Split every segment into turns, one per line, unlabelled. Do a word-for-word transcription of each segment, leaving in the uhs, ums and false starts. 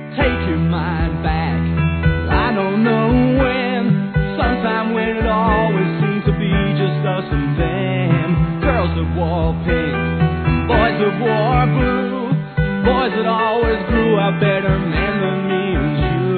take your mind back. I don't know when, sometime when it always seems to be just us and them. Girls that wore pink, boys that wore blue, boys that always grew up better men than me and you.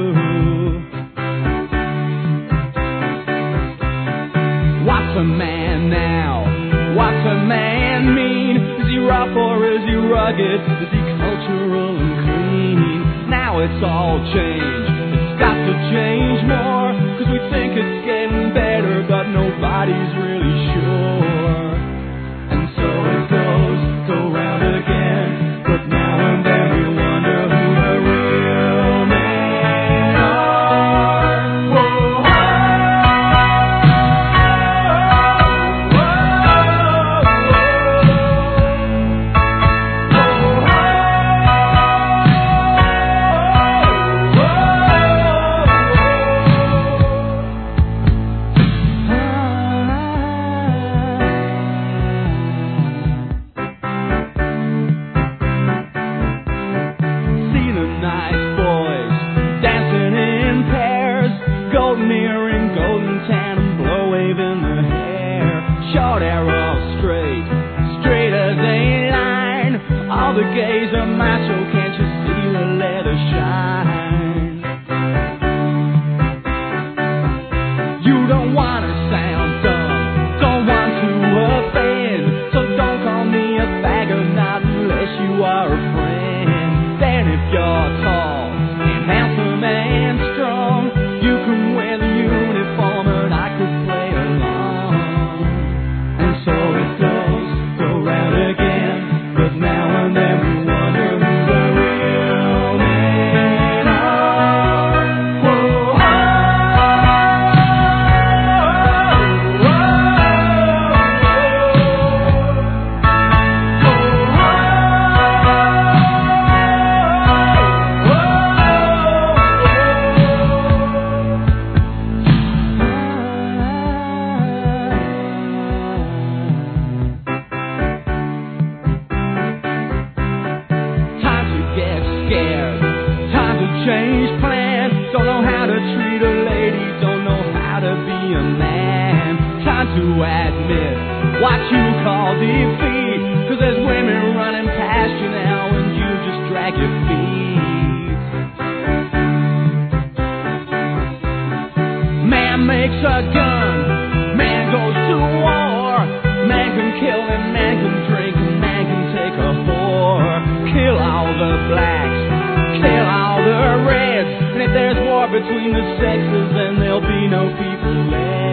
What's a man now? What's a man mean? Is he rough or is he rugged? Is he cultural and clean? Now it's all changed. It's got to change more, cause we think it's getting better, but nobody's really sure. And so it goes, go round again, but now and then we wonder who the real men are. Whoa, the gays are macho, can't you see the leather shine? You don't want to sound dumb, don't want to offend, so don't call me a faggot, not unless you are a friend. Then if you're tall and handsome and strong, you can wear the uniform and I could play along. And so it goes, go round again, but now and then we wonder who the real men are. Whoa, oh, oh, change plans, don't know how to treat a lady, don't know how to be a man. Time to admit what you call defeat, cause there's women running past you now and you just drag your feet. Man makes a gun, man goes to war, man can kill and man can drink and man can take a whore. Kill all the blacks, kill all the reds, and if there's war between the sexes, then there'll be no people left.